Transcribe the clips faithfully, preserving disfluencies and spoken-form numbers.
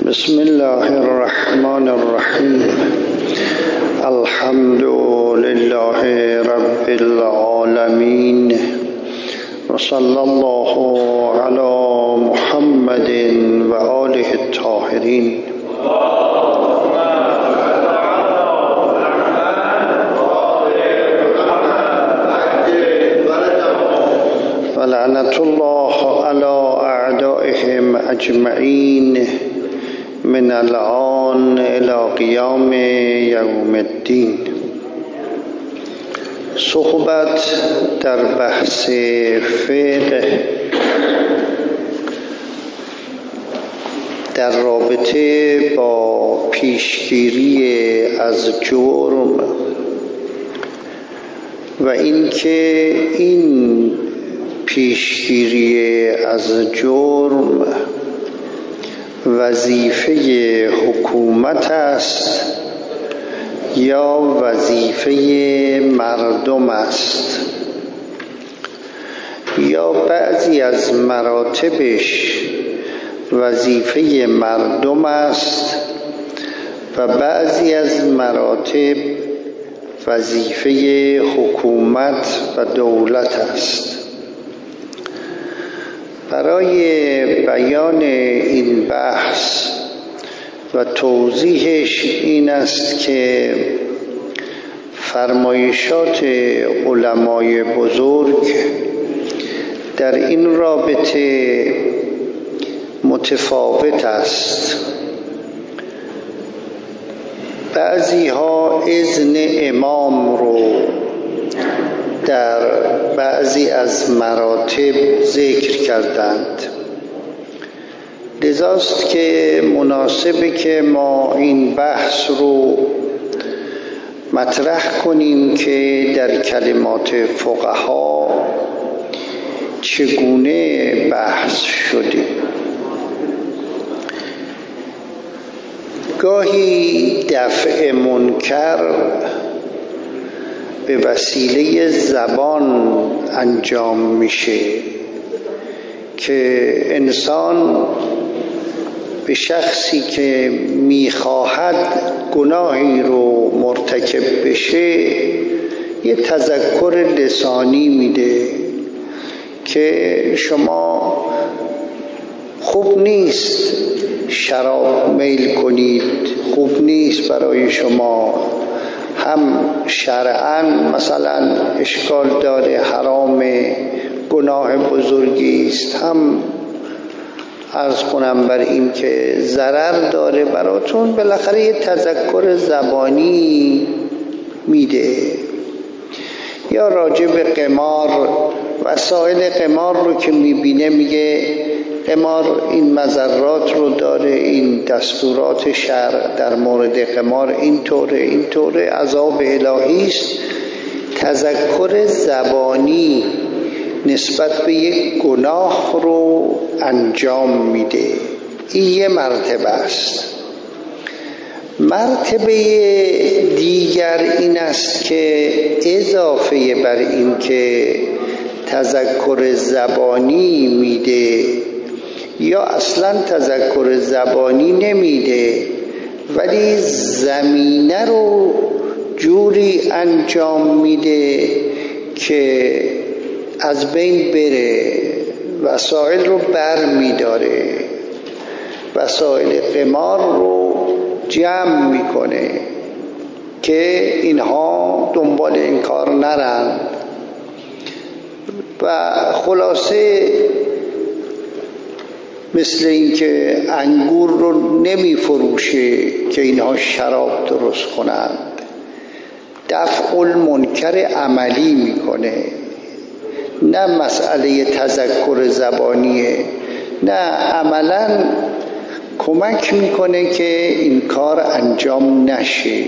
بسم الله الرحمن الرحیم. الحمد لله رب العالمین و صلی الله علی محمد و آله الطاهرین. و لعنت الله علی اعدائهم اجمعین من الآن الى قیام یوم الدین. صحبت در بحث فقه در رابطه با پیشگیری از جرم و اینکه این پیشگیری از جرم وظیفه حکومت است یا وظیفه مردم است، یا بعضی از مراتبش وظیفه مردم است و بعضی از مراتب وظیفه حکومت و دولت است. برای بیان این بحث و توضیحش این است که فرمایشات علمای بزرگ در این رابطه متفاوت است. بعضی ها اذن امام رو در بعضی از مراتب ذکر کردند، لذاست که مناسبه که ما این بحث رو مطرح کنیم که در کلمات فقها چگونه بحث شده. گاهی دفع منکر به وسیله زبان انجام میشه که انسان به شخصی که میخواهد گناهی رو مرتکب بشه یه تذکر لسانی میده که شما خوب نیست شراب میل کنید، خوب نیست برای شما، هم شرعاً مثلا اشکال داره، حرام، گناه بزرگی است، هم عرض کنم بر این که ضرر داره براتون. بالاخره یه تذکر زبانی میده. یا راجع به قمار، وسایل قمار رو که میبینه میگه قمار این مضرات رو داره، این دستورات شرع در مورد قمار اینطوره اینطوره، عذاب الهی است. تذکر زبانی نسبت به یک گناه رو انجام میده. این یه مرتبه است. مرتبه دیگر این است که اضافه بر این که تذکر زبانی میده یا اصلا تذکر زبانی نمیده ولی زمینه رو جوری انجام میده که از بین بره، وسایل رو بر میداره، وسایل قمار رو جمع میکنه که اینها دنبال این کار نرن. و خلاصه مثل این که انگور رو نمی فروشه که اینها شراب درست کنند، دفع المنکر عملی میکنه، نه مسئله تذکر زبانیه، نه عملا کمک میکنه که این کار انجام نشه.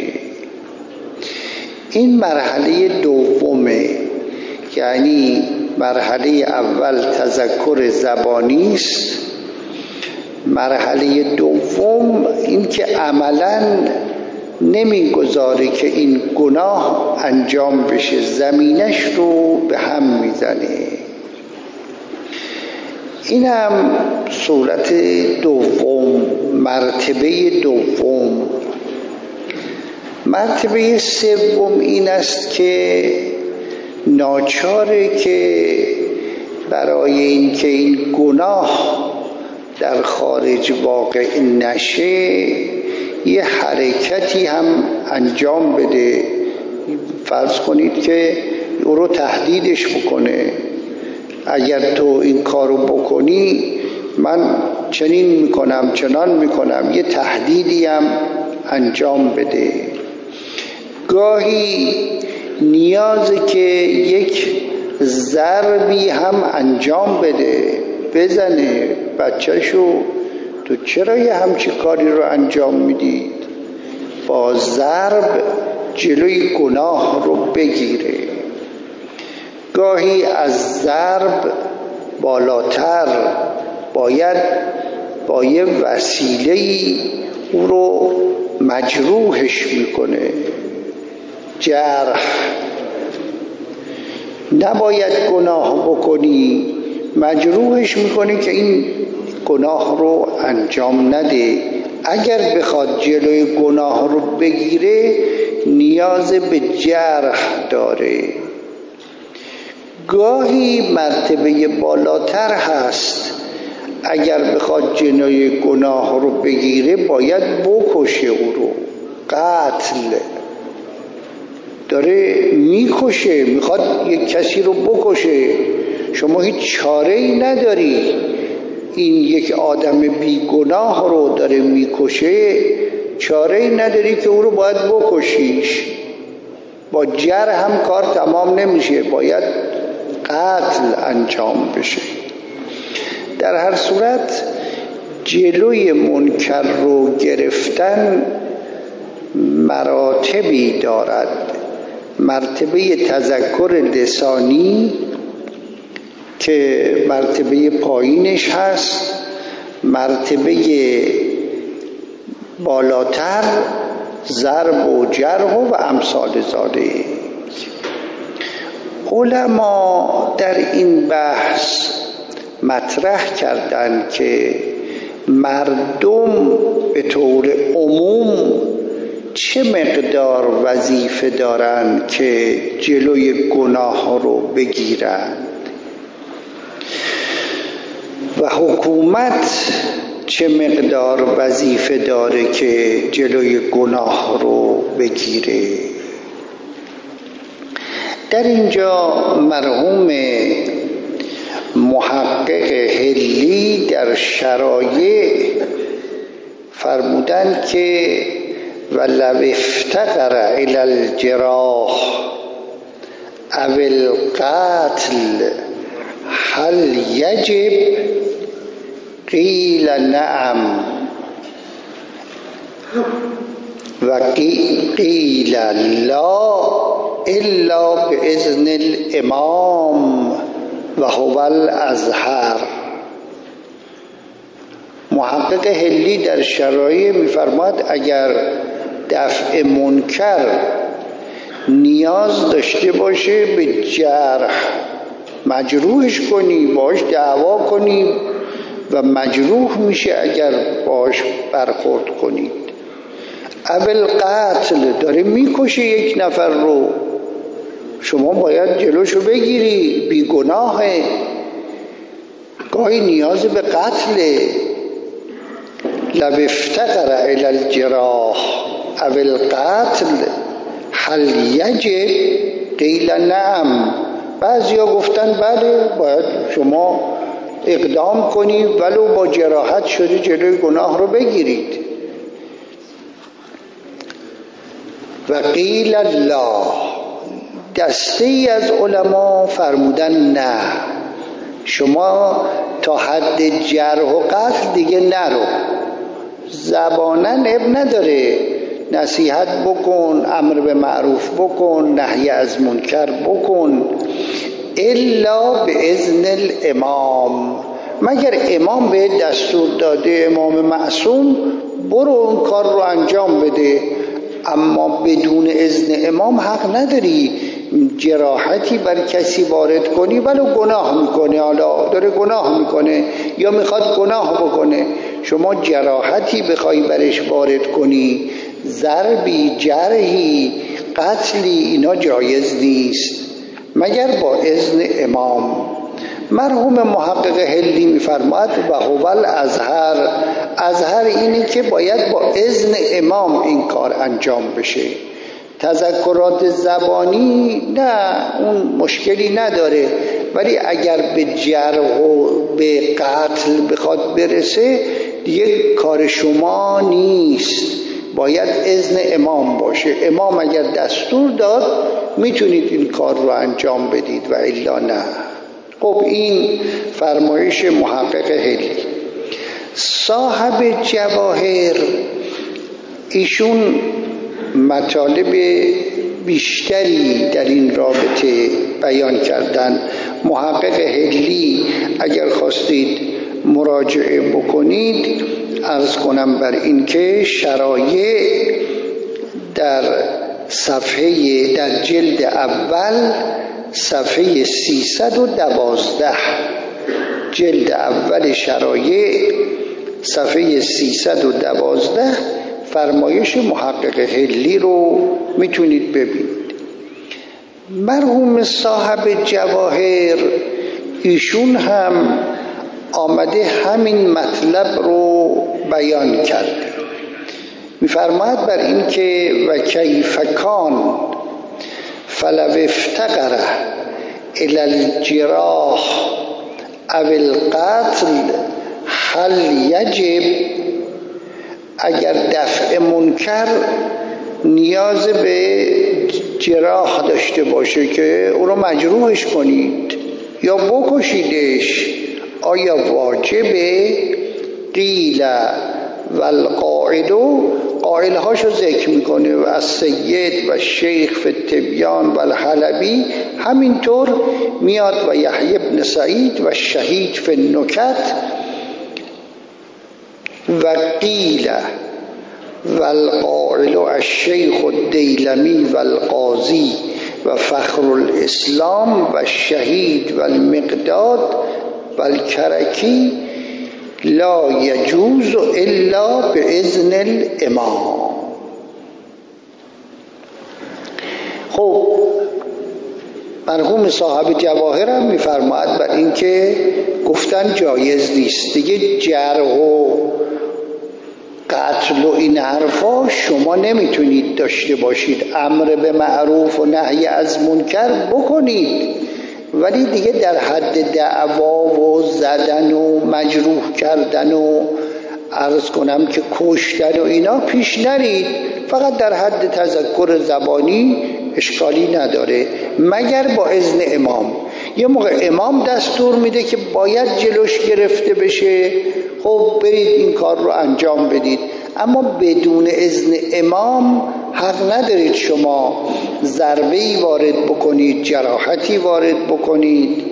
این مرحله دومه، یعنی مرحله اول تذکر زبانی است، مرحله دوم این که عملاً نمیگذاره که این گناه انجام بشه، زمینش رو به هم میزنه. این هم صورت دوم، مرتبه دوم. مرتبه سوم این است که ناچاره که برای اینکه این گناه در خارج واقع نشه یه حرکتی هم انجام بده. فرض کنید که او رو تهدیدش بکنه، اگر تو این کارو بکنی من چنین میکنم چنان میکنم، یه تهدیدی هم انجام بده. گاهی نیازه که یک ضربی هم انجام بده، بزنه بچه‌شو تو چرا یه همچی کاری رو انجام میدید، با ضرب جلوی گناه رو بگیره. گاهی از ضرب بالاتر باید با یه وسیله‌ای او رو مجروحش میکنه. جرح، نباید گناه بکنی، مجروحش میکنی که این گناه رو انجام نده. اگر بخواد جلوی گناه رو بگیره نیاز به جرح داره. گاهی مرتبه بالاتر هست، اگر بخواد جلوی گناه رو بگیره باید بکشه او رو. قتل، داره میکشه، میخواد یک کسی رو بکشه، شما هیچ چاره‌ای نداری. این یک آدم بیگناه رو داره میکشه، چاره‌ای نداری که او رو باید بکشیش. با جرح هم کار تمام نمیشه، باید قتل انجام بشه. در هر صورت جلوی منکر رو گرفتن مراتبی دارد. مرتبه تذکر لسانی که مرتبه پایینش هست، مرتبه بالاتر ضرب و جرح و امثال ذالک. علما در این بحث مطرح کردند که مردم به طور عموم چه مقدار وظیفه دارند که جلوی گناه رو بگیرند و حکومت چه مقدار وظیفه داره که جلوی گناه رو بگیره. در اینجا مرحوم محقق حلی در شرایع فرمودند که ولو افتقر الی الجراح او القتل هل یجب؟ قیل نعم و قیل لا الا باذن الامام و هو الازهر. محقق حلی در شرایع می‌فرماید اگر دفع منکر نیاز داشته باشه به جرح، مجروحش کنی، باش دعوا کنی و مجروح میشه اگر باش برخورد کنید. اول قتل، داره میکشه یک نفر رو، شما باید جلوشو بگیری، بیگناهه. گاهی نیاز به قتله. لو افتقر الی الجراح او القتل هل یجب؟ قیل نعم. بعضیا گفتن بله باید شما اقدام کنی ولو با جراحت شده جلوی گناه رو بگیرید. و قیل لا، دسته ای از علما فرمودن نه، شما تا حد جرح و قتل دیگه نرو، زبانن اب نداره، نصیحت بکن، امر به معروف بکن، نهی از منکر بکن، الا به اذن الامام، مگر امام به دستور داده، امام معصوم، برو اون کار رو انجام بده. اما بدون اذن امام حق نداری جراحتی بر کسی وارد کنی ولو گناه میکنه، حالا داره گناه میکنه یا میخواد گناه بکنه، شما جراحتی بخوای برش وارد کنی، ضربی، جرحی، قتلی، اینا جایز نیست مگر با اذن امام. مرحوم محقق هلی میفرماد و هو الازهر، ازهر اینه که باید با اذن امام این کار انجام بشه. تذکرات زبانی نه، اون مشکلی نداره، ولی اگر به جرح و به قتل بخواد برسه دیگه کار شما نیست، باید اذن امام باشه. امام اگر دستور داد میتونید این کار رو انجام بدید و الا نه. خب این فرمایش محقق هلی. صاحب جواهر ایشون مطالب بیشتری در این رابطه بیان کردن. محقق هلی اگر خواستید مراجعه بکنید عرض کنم بر این که شرایع در صفحه در جلد اول صفحه سیصد و دوازده، جلد اول شرایع صفحه سیصد و دوازده فرمایش محقق هلی رو میتونید ببینید. مرحوم صاحب جواهر ایشون هم آمده همین مطلب رو بیان کرده. میفرماید بر این که و کیف کان فلو افتقر الی الجراح او القتل هل یجب، اگر دفع منکر نیاز به جراح داشته باشه که او رو مجروحش کنید یا بکشیدش، آیا واجبه؟ قیل والقائل، قائل هاشو ذکر میکنه و از سید و شیخ فی التبیان و الحلبی، همینطور میاد و یحیی بن سعید و شهید فی النکت و قیل والقائل الشیخ الدیلمی و القاضی و فخر الاسلام و شهید و المقداد و الکرکی لا یجوز الا باذن الامام. خب مرحوم صاحب جواهر هم میفرماید بر این که گفتن جایز نیست دیگه، جرح و قتل و این حرفا شما نمیتونید داشته باشید، امر به معروف و نهی از منکر بکنید ولی دیگه در حد دعوا و زدن و مجروح کردن و عرض کنم که کشتن و اینا پیش نرید، فقط در حد تذکر زبانی اشکالی نداره مگر با اذن امام. یه موقع امام دستور میده که باید جلوش گرفته بشه، خب برید این کار رو انجام بدید، اما بدون اذن امام حق ندارید شما ضربه‌ای وارد بکنید، جراحتی وارد بکنید.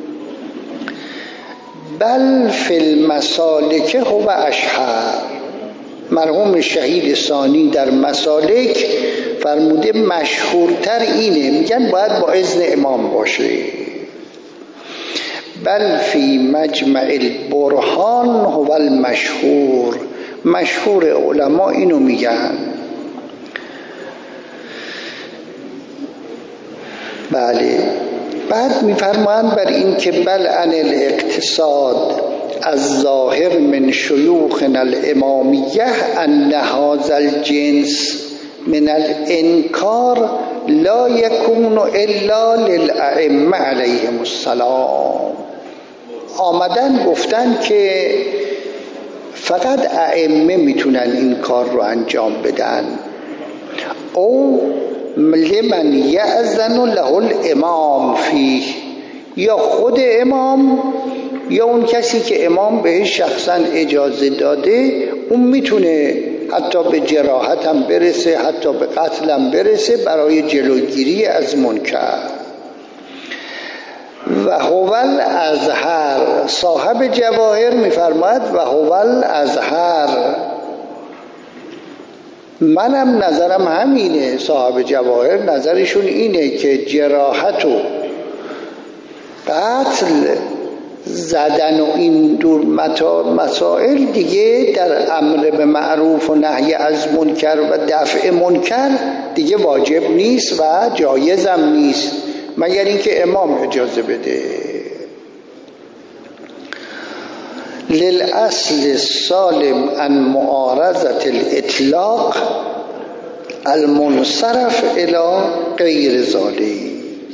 بل فی المسالک هو اشهر، مرحوم شهید ثانی در مسالک فرموده مشهورتر اینه، میگن باید با اذن امام باشه. بل فی مجمع البرهان هو المشهور، مشهور علما اینو میگن. بله. بعد میفرمایند بر این که بل عن الاقتصاد از ظاهر من شیوخنا الامامیه ان هذا الجنس من الانکار لا یکون الا للائمه علیهم السلام. آمدن گفتن که فقط ائمه میتونن این کار رو انجام بدن، او لمن یأذن له الامام فیه، یا خود امام یا اون کسی که امام بهش شخصا اجازه داده اون میتونه حتی به جراحت هم برسه، حتی به قتل هم برسه برای جلوگیری از منکر. و هو الازهر، صاحب جواهر میفرماید و هو الازهر، منم نظرم همینه، صاحب جواهر نظرشون اینه که جراحت و قتل زدن و این دور مسائل دیگه در امر به معروف و نهی از منکر و دفع منکر دیگه واجب نیست و جایزم نیست مگر اینکه امام اجازه بده. للاصل السالم عن معارضة الاطلاق المنصرف الى غیر ذلك.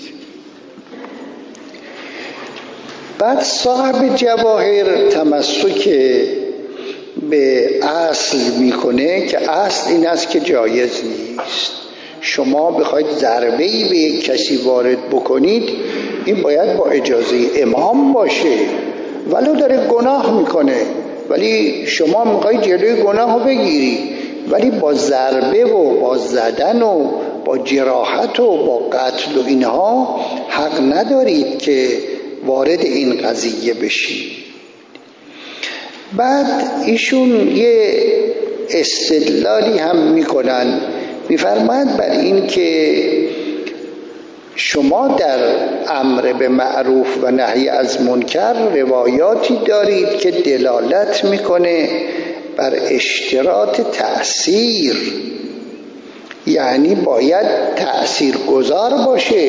بعد صاحب جواهر تمسک به اصل میکنه که اصل این است که جایز نیست. شما بخواید ضربه‌ای به یک کسی وارد بکنید این باید با اجازه امام باشه، ولو داره گناه میکنه ولی شما میخواید جلوی گناه رو بگیری، ولی با ضربه و با زدن و با جراحت و با قتل و اینها حق ندارید که وارد این قضیه بشید. بعد ایشون یه استدلالی هم میکنن، میفرماید بر این که شما در امر به معروف و نهی از منکر روایاتی دارید که دلالت میکنه بر اشتراط تأثیر، یعنی باید تأثیر گذار باشه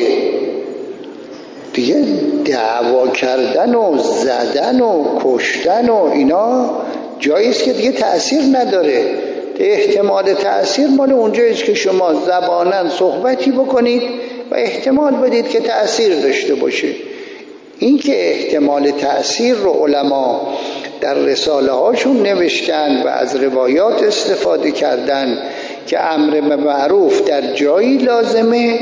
دیگه. دعوا کردن و زدن و کشتن و اینا جاییست که دیگه تأثیر نداره. احتمال تأثیر مال اونجاییست که شما زباناً صحبتی بکنید و احتمال بدید که تأثیر داشته باشه. این که احتمال تأثیر رو علما در رساله هاشون نوشتن و از روایات استفاده کردن که امر به معروف در جایی لازمه،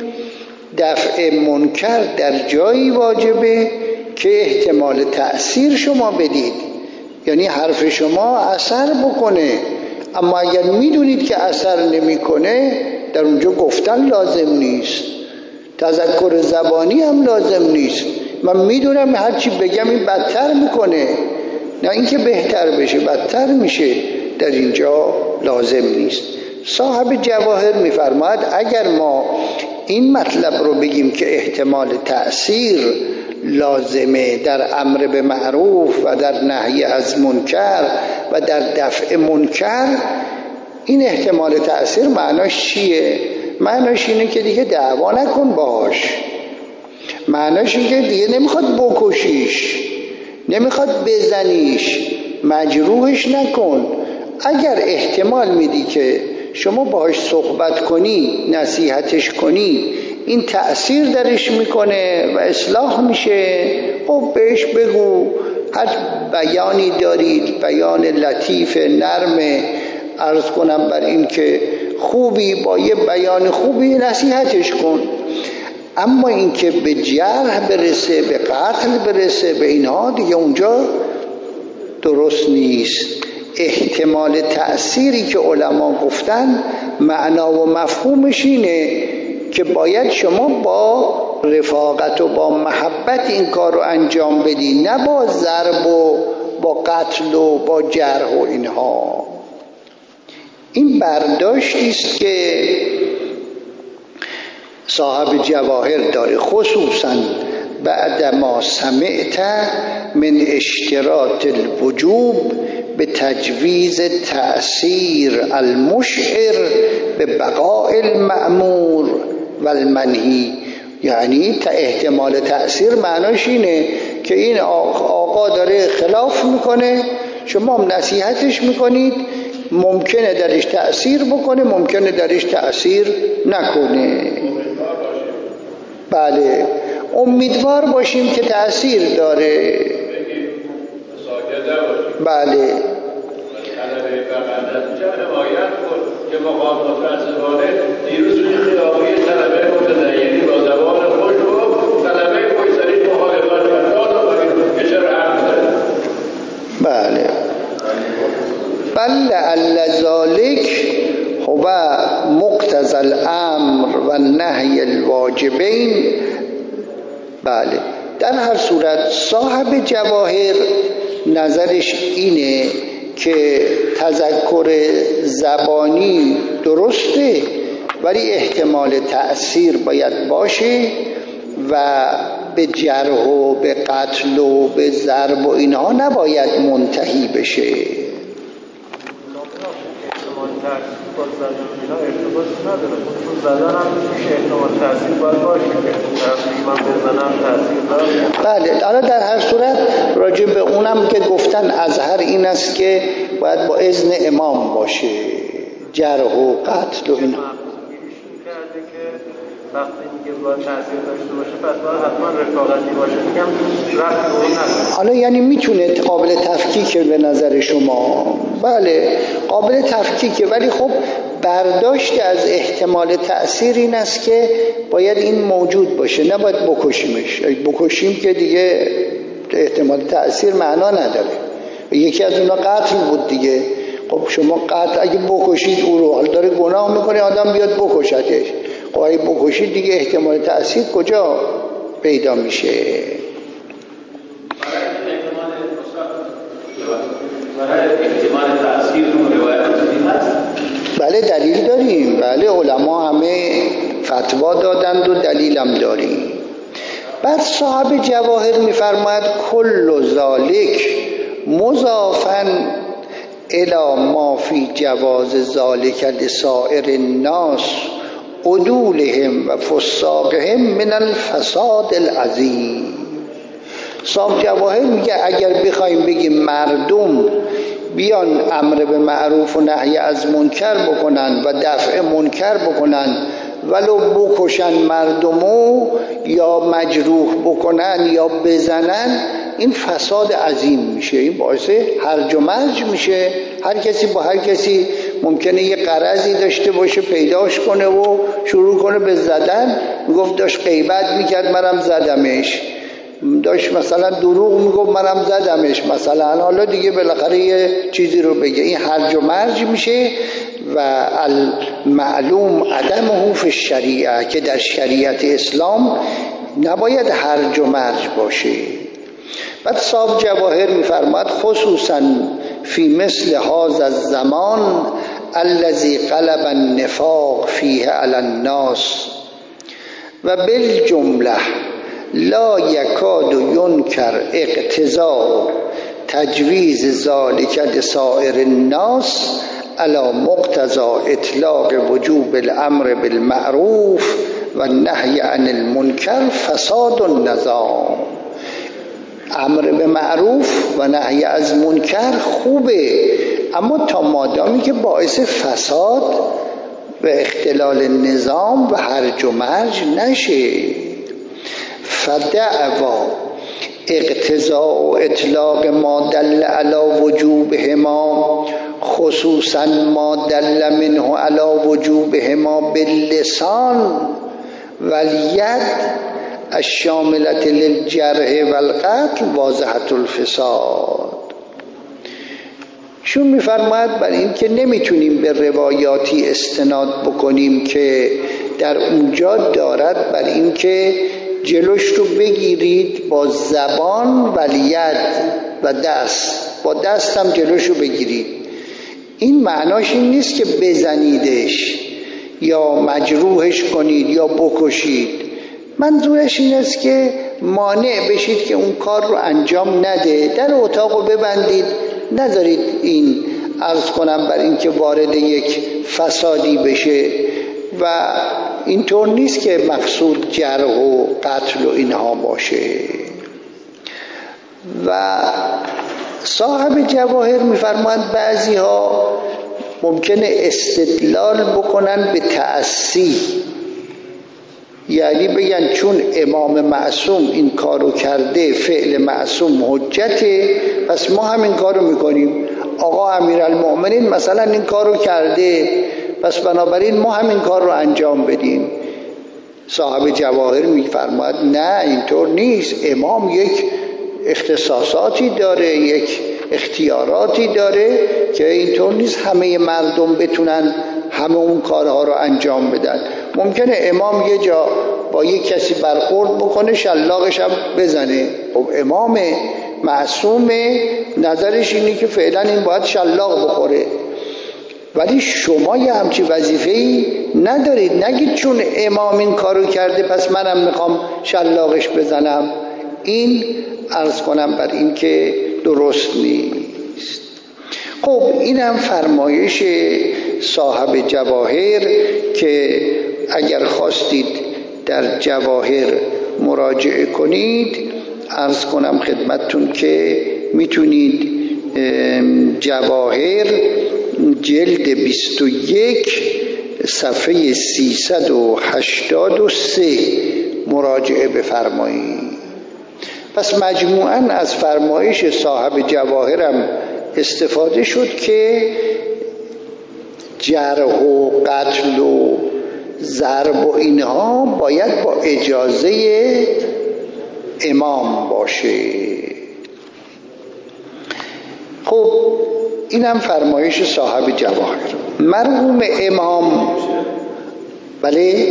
دفع منکر در جایی واجبه که احتمال تأثیر شما بدید، یعنی حرف شما اثر بکنه. اما اگر میدونید که اثر نمیکنه در اونجا گفتن لازم نیست، تذکر زبانی هم لازم نیست. من میدونم هرچی بگم این بدتر میکنه، نه اینکه بهتر بشه بدتر میشه، در اینجا لازم نیست. صاحب جواهر میفرماید اگر ما این مطلب رو بگیم که احتمال تأثیر لازمه در امر به معروف و در نهی از منکر و در دفع منکر، این احتمال تأثیر معناش چیه؟ معناش اینه که دیگه دعوا نکن باش، معناش اینه که دیگه نمیخواد بکشیش، نمیخواد بزنیش، مجروحش نکن. اگر احتمال میدی که شما باهاش صحبت کنی، نصیحتش کنی، این تأثیر درش میکنه و اصلاح میشه، خب بهش بگو. هر بیانی دارید، بیان لطیف نرم، عرض کنم بر این که خوبی، با یه بیان خوبی نصیحتش کن. اما این که به جرح برسه، به قتل برسه، به اینها دیگه اونجا درست نیست. احتمال تأثیری که علما گفتن معنا و مفهومش اینه که باید شما با رفاقت و با محبت این کار رو انجام بدی، نه با ضرب و با قتل و با جرح و اینها. این برداشتی است که صاحب جواهر داره، خصوصا بعد ما سمعت من اشتراط الوجوب به تجویز تأثیر المشعر به بقاء المأمور و المنهی. یعنی تا احتمال تأثیر معناش اینه که این آقا داره خلاف میکنه، شما هم نصیحتش میکنید، ممکنه درش تأثیر بکنه، ممکنه درش تأثیر نکنه. بله، امیدوار باشیم که تأثیر داره. بله، که مقام متاسفانه دیروز روی خیابی طلبه متدینی با زبان خوش و طلبه کویسری مخالفت کرد داد که چرا حرف زد. بله، بل لعل ذلک هو مقتضی الامر و نهی الواجبین. بله، در هر صورت صاحب جواهر نظرش اینه که تذکر زبانی درسته ولی احتمال تأثیر باید باشه و به جرح و به قتل و به ضرب و اینها نباید منتهی بشه. با زدن اینا ارتباطی نداره. خود زدن هم میشه احتمال تاثیر باید باشه که طرف من بزنم تاثیر داره. بله، حالا در هر صورت راجع به اونم که گفتن ازهر این است که باید با اذن امام باشه، جرح و قتل و اینا. وقتی میگه باید تاثیر داشته باشه پس باید حتما رفاقتی باشه. میگم رفت رو نداره. حالا یعنی میتونه قابل تفکیکه به نظر شما؟ بله قابل تفکیکه، ولی خب برداشت از احتمال تأثیر این است که باید این موجود باشه، نباید بکشیمش. بکشیم که دیگه احتمال تأثیر معنا نداره. یکی از اونا قتل بود دیگه. خب شما قتل اگه بکشید او رو، حال داره گناه میکنه آدم بیاد بکشتش، خب اگه بکشید دیگه احتمال تأثیر کجا پیدا میشه؟ احتمال تأثیر رو روایت هست؟ بله دلیل داریم. بله علما همه فتوا دادند و دلیلم داریم. بعد صاحب جواهر میفرماید کل ذالک مضافاً الی ما فی جواز ذالک لسائر الناس عدولهم و فساقهم من الفساد العظیم. صاحب جواهر میگه اگر بخوایم بگیم مردم بیان امر به معروف و نهی از منکر بکنن و دفع منکر بکنن ولو بکشن مردمو یا مجروح بکنن یا بزنن، این فساد عظیم میشه، این باعث هرج و مرج میشه. هر کسی با هر کسی ممکنه یه غرضی داشته باشه پیداش کنه و شروع کنه به زدن. میگفت داشت غیبت میکرد منم زدمش، داشت مثلا دروغ میگفت منم زدمش مثلا، حالا دیگه بالاخره یه چیزی رو بگه، این هرج و مرج میشه. و المعلوم عدمه فی الشریعه، که در شریعت اسلام نباید هرج و مرج باشه. بعد صاحب جواهر میفرماد خصوصا فی مثل هذا الزمان الذي قلب النفاق فیه علی الناس و بالجمله لا یکاد ینکر اقتضاء تجویز ذلک لسائر الناس علی مقتضى اطلاق وجوب الامر بالمعروف و النهی عن المنکر فساد النظام. امر به معروف و نهی از منکر خوبه، اما تا مادامی که باعث فساد و اختلال نظام و هرج و مرج نشه. فدعوا اقتضاء و اطلاق ما دل علی وجوبهما خصوصا ما دل منه علی وجوبهما باللسان والید الشاملة للجرح والقتل واضحة الفساد. شون میفرماید بر این که نمیتونیم به روایاتی استناد بکنیم که در اونجا دارد بر این که جلوش رو بگیرید با زبان و ید و دست، با دست هم جلوش رو بگیرید. این معناش این نیست که بزنیدش یا مجروحش کنید یا بکشید. منظورش این است که مانع بشید که اون کار رو انجام نده، در اتاق رو ببندید، نذارید این عرض کنم بر این که وارد یک فسادی بشه. و اینطور نیست که مقصود جرح و قتل و اینها باشه. و صاحب جواهر میفرماند بعضی ها ممکنه استدلال بکنن به تأسی، یعنی بگن چون امام معصوم این کارو کرده فعل معصوم حجته پس ما هم این کارو میکنیم. آقا امیرالمؤمنین مثلا این کارو کرده پس بنابراین ما هم این کار رو انجام بدیم. صاحب جواهر میفرماید نه اینطور نیست، امام یک اختصاصاتی داره، یک اختیاراتی داره که اینطور نیست همه مردم بتونن همه اون کارها رو انجام بدن. ممکنه امام یه جا با یک کسی برخورد بکنه شلاقش هم بزنه، خب امامه، معصومه، نظرش اینه که فعلا این باید شلاق بخوره، ولی شما یه همچی وظیفه‌ای ندارید. نگید چون امام این کارو کرده پس منم میخوام شلاقش بزنم. این عرض کنم بر این که درست نیست. خب این هم فرمایش صاحب جواهر که اگر خواستید در جواهر مراجعه کنید، عرض کنم خدمتتون که میتونید جواهر جلد بیست و یک صفحه سیصد و هشتاد و سه مراجعه بفرمایید. پس مجموعاً از فرمایش صاحب جواهرم استفاده شد که جرح و قتل و ضرب و اینها باید با اجازه امام باشه. خب اینم فرمایش صاحب جواهر. مرحوم امام بله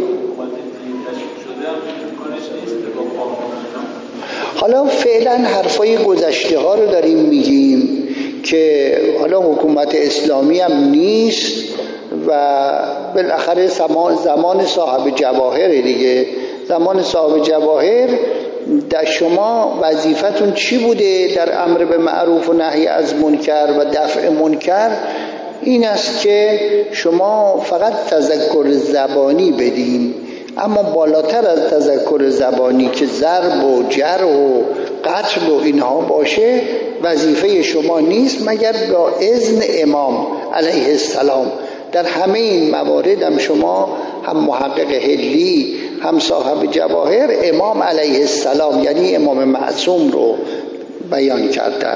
حالا فعلا حرفای گذشته ها رو داریم میگیم که حالا حکومت اسلامی هم نیست و بالاخره زمان صاحب جواهر دیگه. زمان صاحب جواهر در شما وظیفتون چی بوده در امر به معروف و نهی از منکر و دفع منکر؟ این است که شما فقط تذکر زبانی بدین، اما بالاتر از تذکر زبانی که ضرب و جرح و قتل و اینها باشه وظیفه شما نیست مگر با اذن امام علیه السلام. در همه این موارد هم شما هم محقق حلی هم صاحب جواهر امام علیه السلام یعنی امام معصوم رو بیان کرده.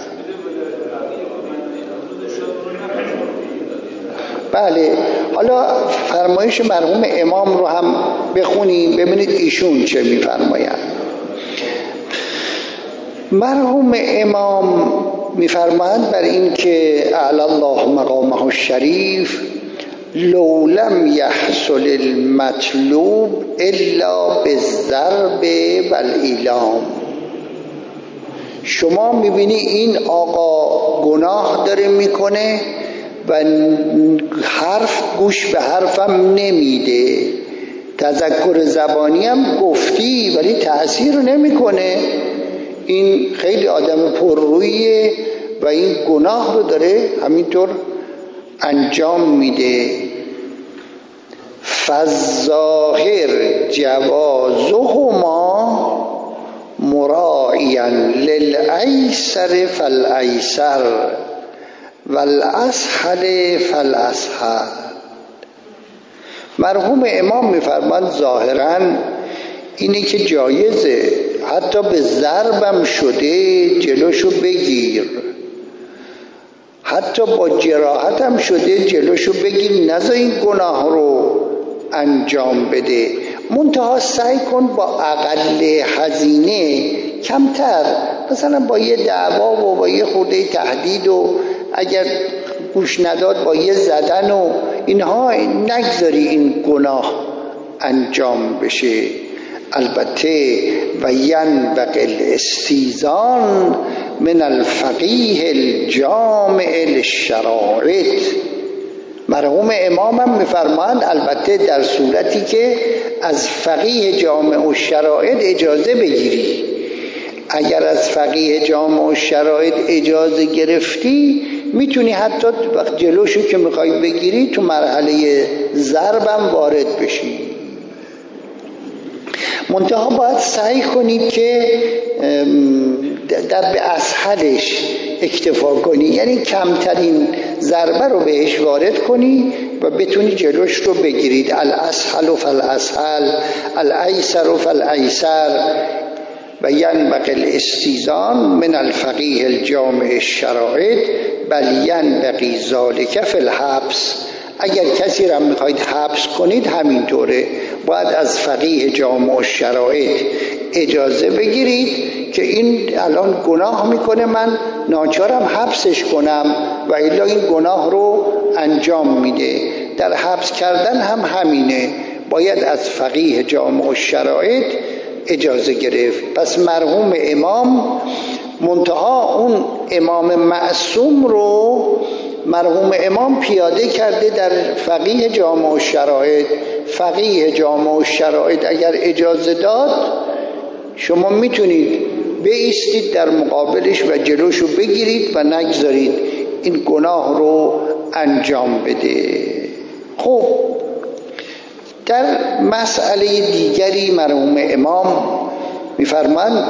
بله حالا فرمایش مرحوم امام رو هم بخونیم ببینید ایشون چه میفرمایند. مرحوم امام میفرمایند بر این که اعلی الله مقامه الشریف لو لم یحصل المطلوب الا بالضرب والایلام. شما میبینی این آقا گناه داره میکنه و حرف گوش به حرفم نمیده، تذکر زبانی هم گفتی ولی تأثیر نمیکنه. این خیلی آدم پررویه و این گناه رو داره همینطور انجام میده. فالظاهر جوازهما مراعیا للایسر فالایسر والاسهل فالاسهل. مرحوم امام میفرماند ظاهراً اینه که جایزه حتی به ضربم شده جلوشو بگیر، حتی با جراحتم شده جلوشو بگیر، نذار این گناه رو انجام بده. منتها سعی کن با اقل هزینه کمتر، مثلا با یه دعوا و با یه خورده تهدید و اگر گوش نداد با یه زدن و اینها نگذاری این گناه انجام بشه. البته و ینبغی الاستیذان من الفقیه الجامع للشرائط. مرحوم امام هم میفرمایند البته در صورتی که از فقیه جامع و شرائط اجازه بگیری. اگر از فقیه جامع و شرائط اجازه گرفتی میتونی حتی وقت جلوشو که میخوای بگیری تو مرحله ضربم وارد بشی. منتها باید سعی کنید که در به اسهلش اکتفا کنی، یعنی کمترین ضربه رو بهش وارد کنی و بتونی جلوش رو بگیرید. الاسهل فالاسهل الایسر فالایسر و ینبغی الاستیذان من الفقیه الجامع الشرائط بل ینبغی ذلک فی الحبس. اگر کسی را میخواید حبس کنید همینطوره، باید از فقیه جامع الشرائط اجازه بگیرید که این الان گناه میکنه، من ناچارم حبسش کنم و الا این گناه رو انجام میده. در حبس کردن هم همینه، باید از فقیه جامع الشرائط اجازه گرفت. پس مرحوم امام منتها اون امام معصوم رو مرحوم امام پیاده کرده در فقیه جامع الشرائط. فقیه جامع الشرائط اگر اجازه داد شما میتونید بایستید در مقابلش و جلوشو بگیرید و نگذارید این گناه رو انجام بده. خب در مسئله دیگری مرحوم امام میفرماند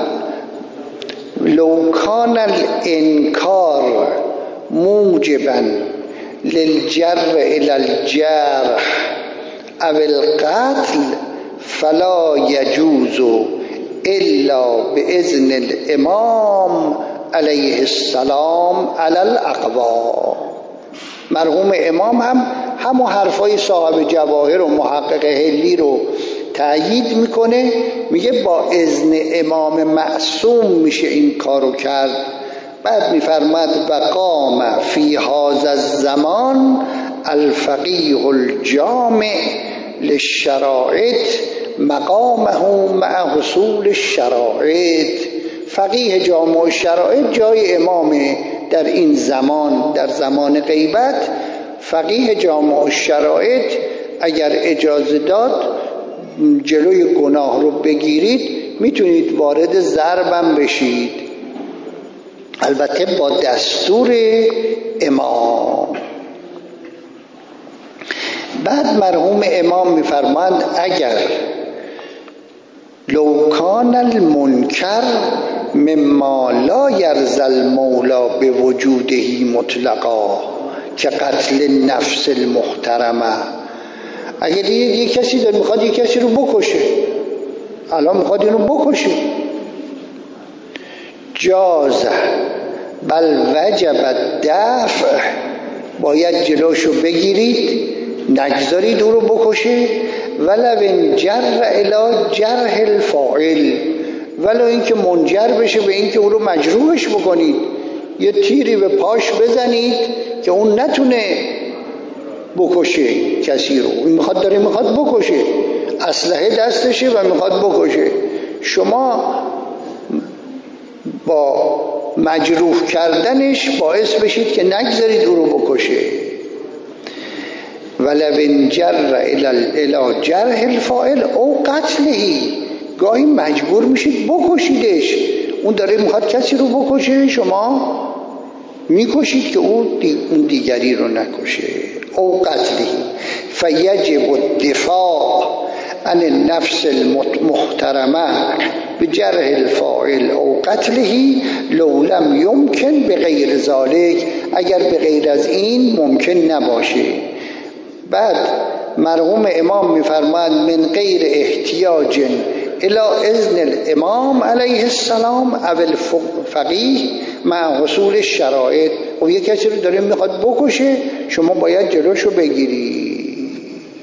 لو کان الانکار موجبا للجر الى الجرح او القتل فلا يجوز الا باذن الامام علیه السلام علی الاقوا. مرحوم امام هم همون حرفای صاحب جواهر و محقق حلی رو تأیید میکنه، میگه با اذن امام معصوم میشه این کارو کرد. بعد میفرماد و قام فی هذا الزمان الفقیه الجامع للشرائط مقامه مع حصول الشرائط. فقیه جامع الشرائط جای امامه در این زمان، در زمان غیبت. فقیه جامع الشرائط اگر اجازه داد جلوی گناه رو بگیرید میتونید وارد ضربم بشید، البته با دستور امام. بعد مرحوم امام میفرماند اگر لو کان المنکر مما لا یرضی المولا بوجوده مطلقا که قتل نفس المحترمه، اگر یه کسی داره میخواد یه کسی رو بکشه، الان میخواد اینو بکشه، جازه بل وجب الدفع، باید جلوشو بگیرید نگذارید او رو بکشه. ولو انجر الی جرح الفاعل، ولو اینکه منجر بشه به اینکه او رو مجروحش بکنید، یه تیری به پاش بزنید که اون نتونه بکشه کسی رو. این میخواد داره میخواد بکشه، اسلحه دستشه و میخواد بکشه، شما با مجروح کردنش باعث بشید که نگذارید او رو بکشه. ولو انجر الی جرح الفاعل او قتلهی، گاهی مجبور میشید بکشیدش، اون داره میخواد کسی رو بکشه، شما میکشید که اون دیگری رو نکشه. او قتلهی فیجب الدفاع عن النفس المحترمه بجرح الفاعل او قتلهی لو لم یمکن بغیر ذالک، اگر به غیر از این ممکن نباشه. بعد مرحوم امام میفرماد من غیر احتیاج الی اذن الامام علیه السلام او الفقیه مع حصول الشرائط. و یک کسی رو داره میخواد بکشه، شما باید جلوشو بگیرید.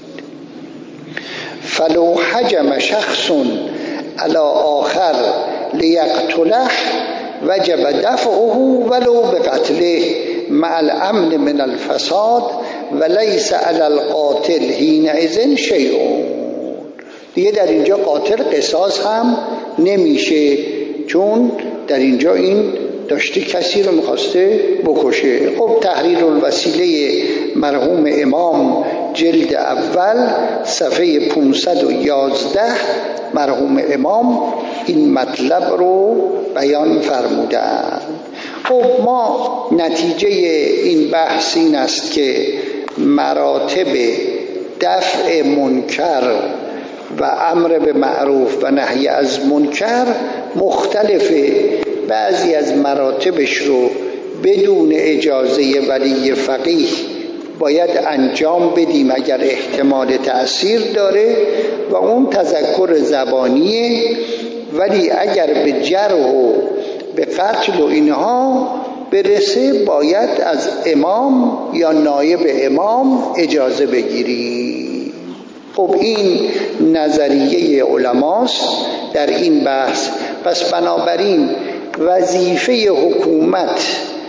فلو حجم شخص علی آخر لیقتله وجب دفعه ولو بقتله مع الامن من الفساد ولیس علی القاتل حینئذ شیء. دیگه در اینجا قاتل قصاص هم نمیشه، چون در اینجا این داشته کسی رو میخواسته بکشه. خب تحریر الوسیله مرحوم امام جلد اول صفحه پانصد و یازده مرحوم امام این مطلب رو بیان فرمودند. خب ما نتیجه این بحث این است که مراتب دفع منکر و امر به معروف و نهی از منکر مختلفه. بعضی از مراتبش رو بدون اجازه ولی فقیه باید انجام بدیم اگر احتمال تأثیر داره و اون تذکر زبانیه، ولی اگر به جرح و به قتل و اینها برسه باید از امام یا نایب امام اجازه بگیریم. خب این نظریه علماست در این بحث. پس بنابراین وظیفه حکومت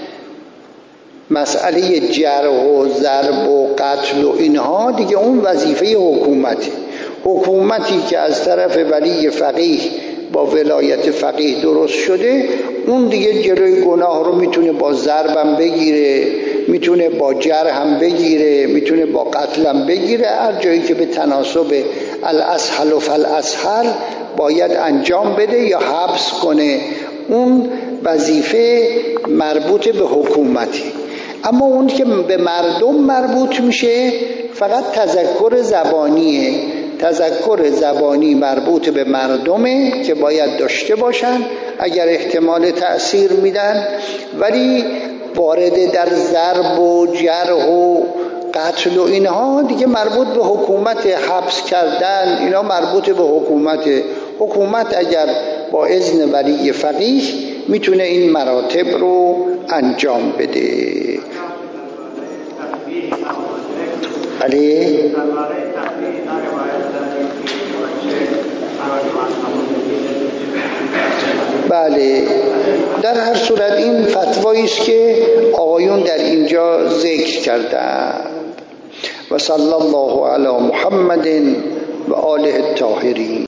مسئله جرح و ضرب و قتل و اینها دیگه اون وظیفه حکومته. حکومتی که از طرف ولی فقیه با ولایت فقیه درست شده، اون دیگه جلوی گناه رو میتونه با ضربم بگیره، میتونه با جرحم بگیره، میتونه با قتلم بگیره. هر جایی که به تناسب الاسهل و فالاسهل باید انجام بده یا حبس کنه. اون وظیفه مربوط به حکومتی. اما اون که به مردم مربوط میشه فقط تذکر زبانیه. تذکر زبانی مربوط به مردمه که باید داشته باشن اگر احتمال تأثیر میدن، ولی وارد در ضرب و جرح و قتل و اینها دیگه مربوط به حکومت. حبس کردن اینا مربوط به حکومت. حکومت اگر با اذن ولی فقیه میتونه این مراتب رو انجام بده. بله بله در هر صورت این فتوایی است که آقایون در اینجا ذکر کردند. و صلی الله علی محمد و آله الطاهرین.